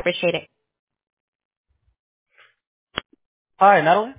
appreciate it. Hi, Natalie.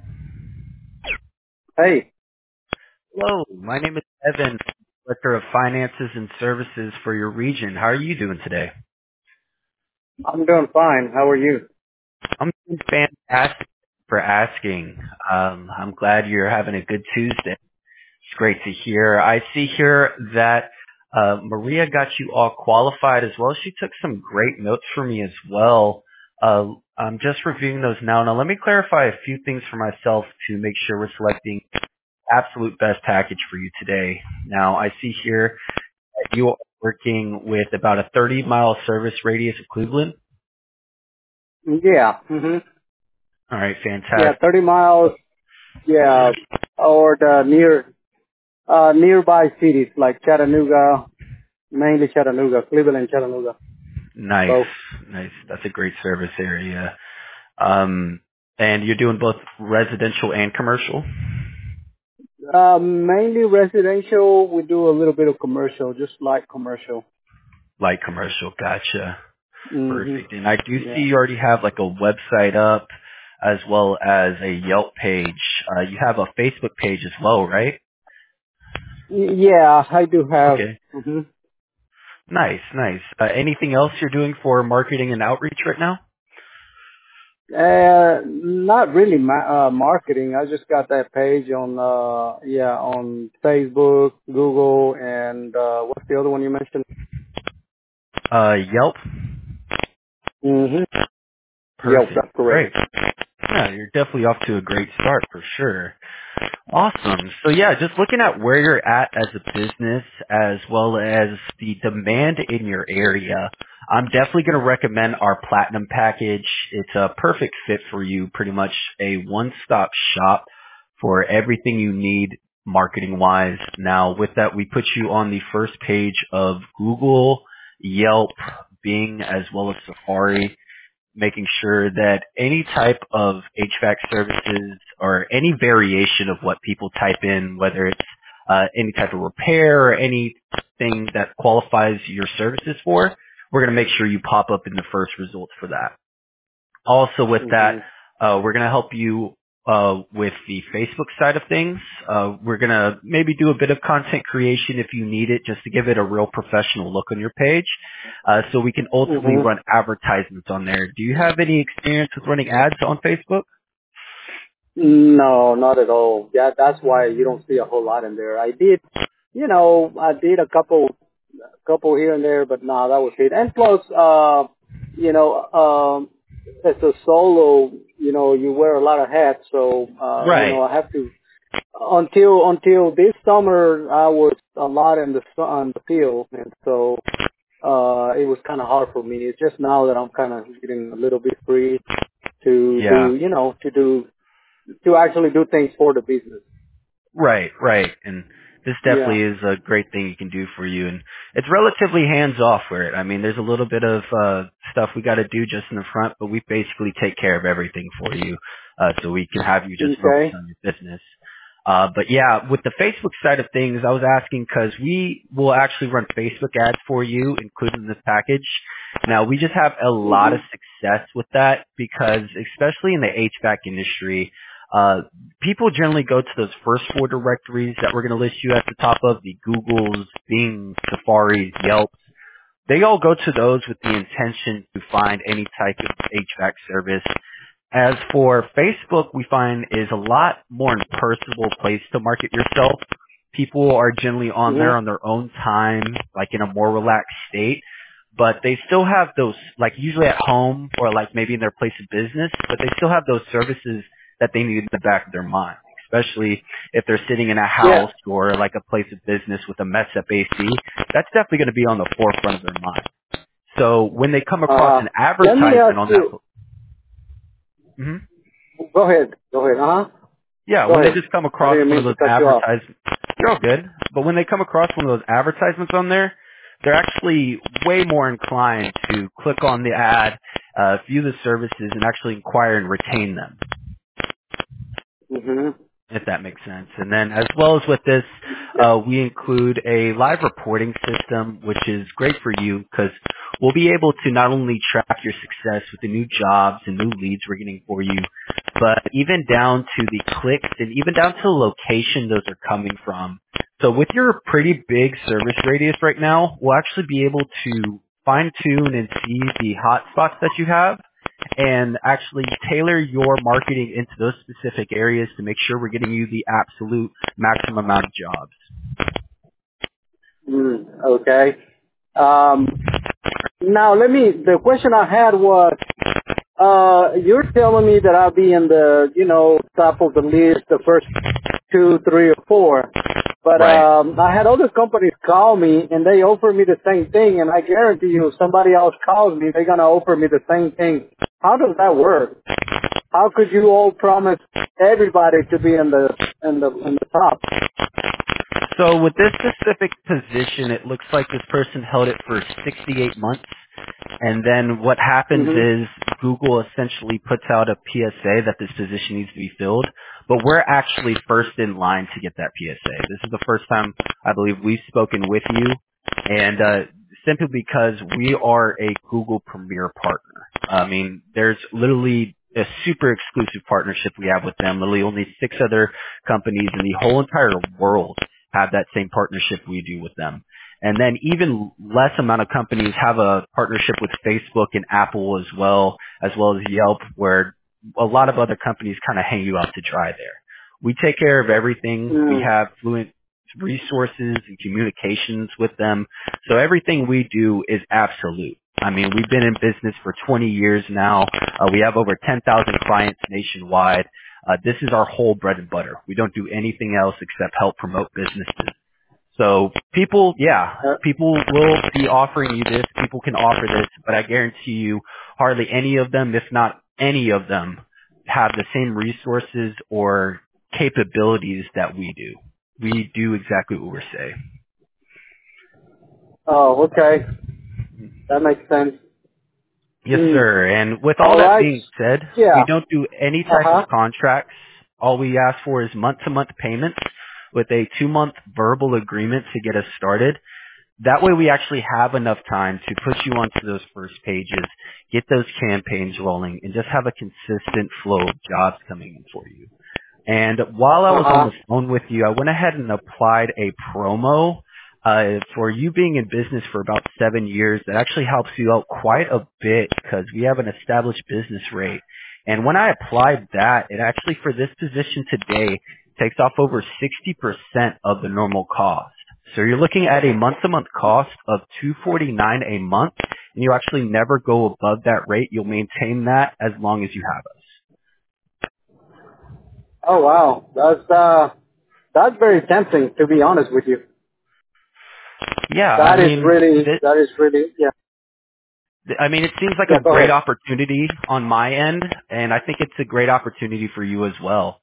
Hey, Hello, my name is Evan, Director of Finances and Services for your region. How are you doing today? I'm doing fine. How are you? I'm doing fantastic for asking. I'm glad you're having a good Tuesday. It's great to hear. I see here that Maria got you all qualified as well. She took some great notes for me as well. I'm just reviewing those now. Now, let me clarify a few things for myself to make sure we're selecting absolute best package for you today. Now, I see here that you are working with about a 30-mile service radius of Cleveland. Yeah. Mhm. All right, Yeah, fantastic. 30 miles. Yeah, or the nearby cities like Chattanooga, mainly Chattanooga, Cleveland, and Chattanooga. Nice, Both. nice. That's a great service area. And you're doing both residential and commercial? Mainly residential. We do a little bit of commercial, just light commercial. Light commercial, gotcha. Mhm. Perfect. And I do see Yeah. you already have like a website up as well as a Yelp page. You have a Facebook page as well, right? Yeah, I do have. Okay. Mhm. Nice, nice. Anything else you're doing for marketing and outreach right now? Not really marketing. I just got that page on on Facebook, Google, and what's the other one you mentioned? Yelp? Mhm. Yep, Perfect. that's correct. Great. Yeah, you're definitely off to a great start for sure. Awesome. So yeah, just looking at where you're at as a business as well as the demand in your area, I'm definitely going to recommend our platinum package. It's a perfect fit for you, pretty much a one-stop shop for everything you need marketing wise. Now with that, we put you on the first page of Google, Yelp, Bing, as well as Safari, making sure that any type of HVAC services or any variation of what people type in, whether it's any type of repair or anything that qualifies your services for, we're going to make sure you pop up in the first results for that. Also with that, Mhm. we're going to help you with the Facebook side of things. We're going to maybe do a bit of content creation if you need it, just to give it a real professional look on your page, so we can ultimately Mhm. run advertisements on there. Do you have any experience with running ads on Facebook? No, not at all. Yeah, that's why you don't see a whole lot in there. I did a couple here and there, but no, that was it. And plus, as a solo, you wear a lot of hats, so Right. I have to until this summer I was a lot in on the field, and so it was kind of hard for me. It's just now that I'm kind of getting a little bit free to Yeah. to actually do things for the business. Right, right. And this Yeah. definitely is a great thing you can do for you. And it's relatively hands off for it. I mean, there's a little bit of stuff we got to do just in the front, but we basically take care of everything for you, so we can have you just focus Okay. on your business. But yeah, with the Facebook side of things, I was asking because we will actually run Facebook ads for you, including this package. Now, we just have a lot of Mhm. success with that because, especially in the HVAC industry, people generally go to those first four directories that we're going to list you at the top of, the Googles, Bing, Safari, Yelp. They all go to those with the intention to find any type of HVAC service. As for Facebook, we find is a lot more personable place to market yourself. People are generally on there Mhm. on their own time, like in a more relaxed state, but they still have those, like usually at home or like maybe in their place of business, but they still have those services that they need in the back of their mind, especially if they're sitting in a Yeah. house or like a place of business with a mess up AC. That's definitely going to be on the forefront of their mind. So when they come across an Let me advertisement ask on that, you. Mhm. Go ahead. Go ahead. Yeah, Go when they ahead. just come I across didn't one of mean to those cut you off. advertisements, you're all good. But when they come across one of those advertisements on there, they're actually way more inclined to click on the ad, view the services, and actually inquire and retain them. Mhm. if that makes sense. And then as well as with this, we include a live reporting system, which is great for you because we'll be able to not only track your success with the new jobs and new leads we're getting for you, but even down to the clicks and even down to the location those are coming from. So with your pretty big service radius right now, we'll actually be able to fine tune and see the hot spots that you have and actually tailor your marketing into those specific areas to make sure we're getting you the absolute maximum amount of jobs. Okay. Now the question I had was, you're telling me that I'll be in the, top of the list, the first 2, 3, or 4. But Right. I had other companies call me and they offer me the same thing, and I guarantee you, if somebody else calls me, they're gonna offer me the same thing. How does that work? How could you all promise everybody to be in the top? So with this specific position, it looks like this person held it for 68 months. And then what happens Mhm. is Google essentially puts out a PSA that this position needs to be filled, but we're actually first in line to get that PSA. This is the first time I believe we've spoken with you, and simply because we are a Google Premier partner. I mean, there's literally a super exclusive partnership we have with them. Literally only 6 other companies in the whole entire world have that same partnership we do with them. And then even less amount of companies have a partnership with Facebook and Apple as well as Yelp, where a lot of other companies kind of hang you out to dry there. We take care of everything. We Mm. have fluent resources and communications with them. So everything we do is absolute. I mean, we've been in business for 20 years now. We have over 10,000 clients nationwide. This is our whole bread and butter. We don't do anything else except help promote businesses. So people will be offering you this. People can offer this, but I guarantee you hardly any of them, if not any of them, have the same resources or capabilities that we do. We do exactly what we're saying. Oh, okay. That makes sense. Yes, sir. And with all All that right. being said, we Yeah. don't do any type Uh-huh. of contracts. All we ask for is month-to-month payments with a 2-month verbal agreement to get us started. That way we actually have enough time to put you onto those first pages, get those campaigns rolling, and just have a consistent flow of jobs coming in for you. And while I was on Uh-huh. the phone with you, I went ahead and applied a promo for you being in business for about 7 years. That actually helps you out quite a bit because we have an established business rate. And when I applied that, it actually for this position today takes off over 60% of the normal cost. So you're looking at a month-to-month cost of $249 a month, and you actually never go above that rate. You'll maintain that as long as you have us. Oh, wow. That's very tempting, to be honest with you. Yeah, That is really, yeah. I mean, it seems like Yeah, a go great ahead. opportunity on my end, and I think it's a great opportunity for you as well.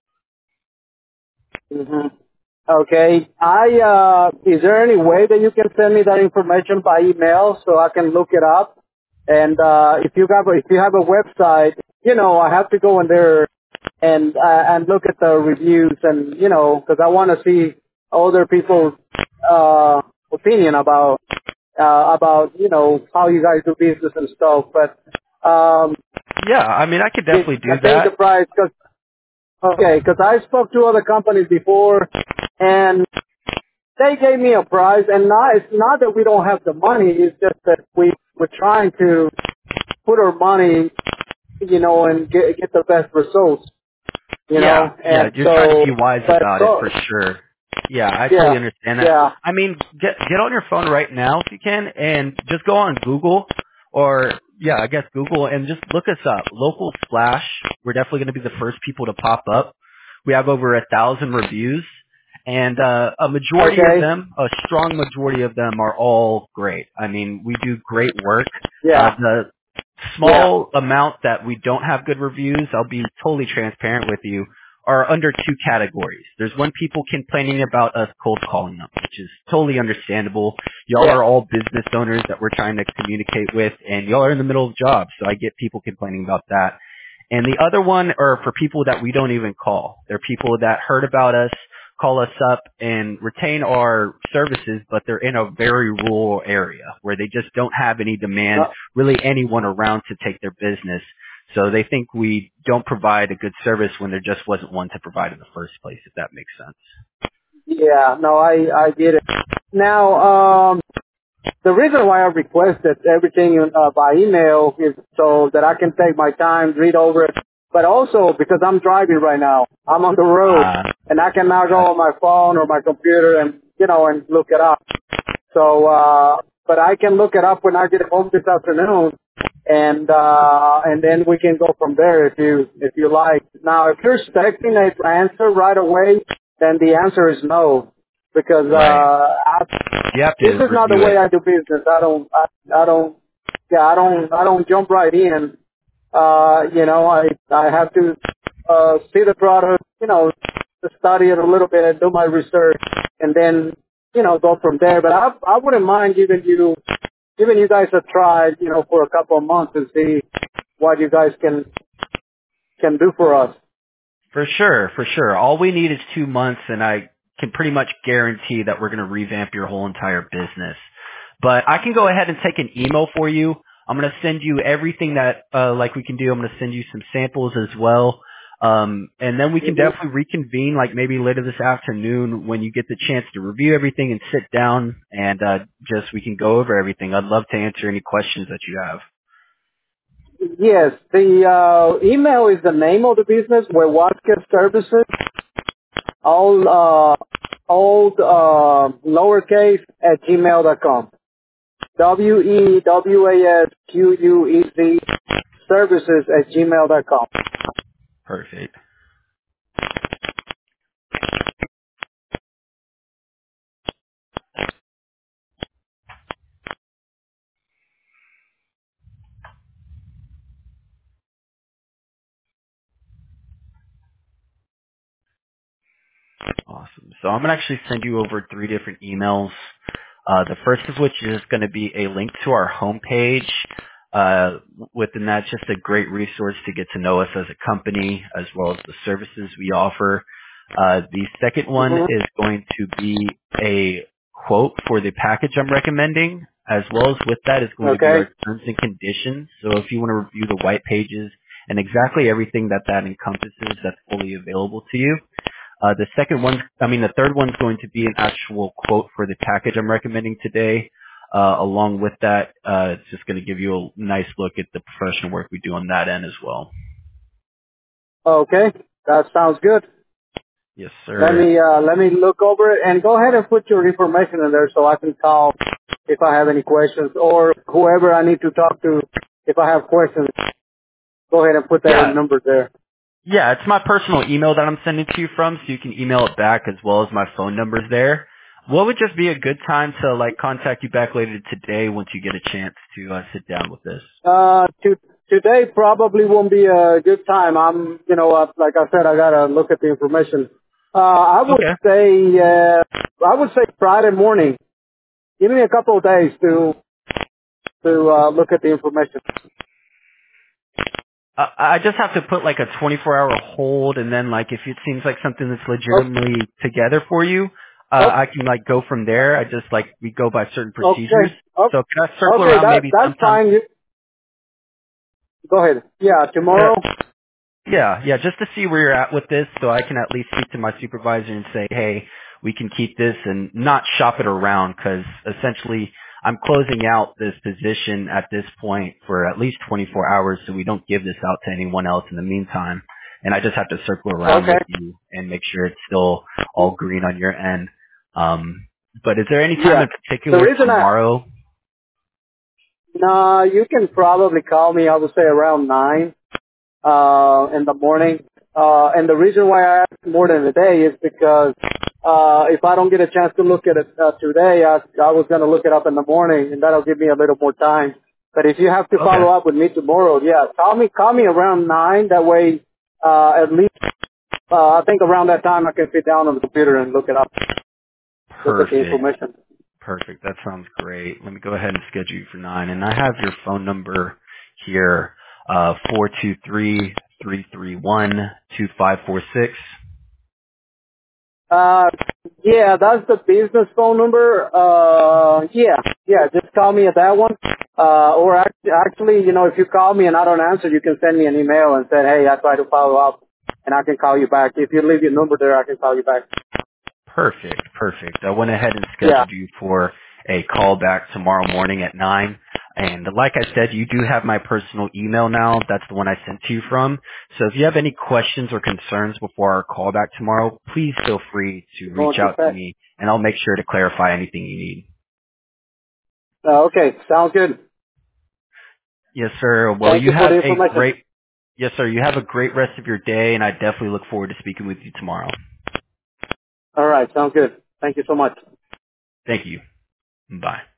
hmm Okay. Is there any way that you can send me that information by email so I can look it up? And, if you have a website, I have to go in there and look at the reviews and, cause I want to see other people's, opinion about, how you guys do business and stuff. But, Yeah, I mean, I could definitely I do think the that. price, cause I spoke to other companies before and they gave me a price, and it's not that we don't have the money, it's just that we're trying to put our money, and get the best results, Yeah, and you're trying to so, be wise but about it so, for sure. Yeah, I totally yeah, understand that. yeah, I mean, get on your phone right now if you can, and just go on Google, or I guess Google, and just look us up. Local Splash. We're definitely going to be the first people to pop up. We have over 1,000 reviews, and a majority of okay, them, a strong majority of them, are all great. I mean, we do great work. yeah, The yeah, small amount that we don't have good reviews, I'll be totally transparent with you, are under 2 categories. There's one, people complaining about us cold calling them, which is totally understandable. Y'all yeah, are all business owners that we're trying to communicate with, and y'all are in the middle of jobs, so I get people complaining about that. And the other one are for people that we don't even call. They're people that heard about us, call us up and retain our services, but they're in a very rural area where they just don't have any demand, really anyone around to take their business. So they think we don't provide a good service when there just wasn't one to provide in the first place, if that makes sense. Yeah, no, I get it. Now, the reason why I requested everything by email is so that I can take my time, read over it, but also because I'm driving right now. I'm on the road, and I can now go on my phone or my computer and, and look it up. So, but I can look it up when I get home this afternoon, and then we can go from there if you like. Now, if you're expecting an answer right away, then the answer is no, because this is not the way I do business. I don't jump right in. I have to see the product, to study it a little bit and do my research, and then go from there. But I wouldn't mind giving you guys a try, for a couple of months and see what you guys can do for us. For sure. All we need is 2 months, and I can pretty much guarantee that we're going to revamp your whole entire business. But I can go ahead and take an email for you. I'm going to send you everything that, like we can do. I'm going to send you some samples as well. And then we can definitely reconvene, like maybe later this afternoon when you get the chance to review everything and sit down and, we can go over everything. I'd love to answer any questions that you have. Yes, the email is the name of the business, Wewaska Services, all lowercase at gmail.com. WEWASQUEZ services at gmail.com. Perfect. Awesome. So I'm going to actually send you over 3 different emails. The first of which is going to be a link to our homepage. Within that, just a great resource to get to know us as a company, as well as the services we offer. The second one is going to be a quote for the package I'm recommending, as well as with that is going to be our terms and conditions. So if you want to review the white pages and exactly everything that encompasses, that's fully available to you. The third one's going to be an actual quote for the package I'm recommending today. Along with that, it's just going to give you a nice look at the professional work we do on that end as well. Okay, that sounds good. Yes, sir. Let me look over it and go ahead and put your information in there so I can call if I have any questions, or whoever I need to talk to if I have questions. Go ahead and put that number there. Yeah, it's my personal email that I'm sending to you from, so you can email it back as well as my phone number's there. What would just be a good time to contact you back later today once you get a chance to sit down with this? Today probably won't be a good time. I'm, like I said, I gotta look at the information. I would say Friday morning. Give me a couple of days to look at the information. I just have to put a 24-hour hold, and then if it seems like something that's legitimately together for you, I can go from there. I just we go by certain procedures. Okay. So can I circle around maybe that's sometime? fine. Go ahead. Yeah, tomorrow. Yeah, just to see where you're at with this, so I can at least speak to my supervisor and say, hey, we can keep this and not shop it around, because essentially I'm closing out this position at this point for at least 24 hours, so we don't give this out to anyone else in the meantime. And I just have to circle around with you and make sure it's still all green on your end. But is there any time in particular tomorrow? No, you can probably call me, I would say around 9 in the morning. And the reason why I asked more than a day is because if I don't get a chance to look at it today, I was going to look it up in the morning, and that'll give me a little more time. But if you have to follow up with me tomorrow, call me around 9. That way, at least I think around that time I can sit down on the computer and look it up. Perfect. Look at the information. Perfect. That sounds great. Let me go ahead and schedule you for 9. And I have your phone number here, 423-386-8255. 331-2546. Yeah, that's the business phone number. Yeah, just call me at that one. Or actually, if you call me and I don't answer, you can send me an email and say, hey, I tried to follow up, and I can call you back. If you leave your number there, I can call you back. Perfect, perfect. I went ahead and Yeah. scheduled you for a call back tomorrow morning at 9. And like I said, you do have my personal email now. That's the one I sent to you from. So if you have any questions or concerns before our call back tomorrow, please feel free to Going reach too out to fast. me, and I'll make sure to clarify anything you need. Okay, sounds good. Yes, sir. Well, Thank you you for have the a information. great, yes, sir. You have a great rest of your day, and I definitely look forward to speaking with you tomorrow. All right, sounds good. Thank you so much. Thank you. Bye.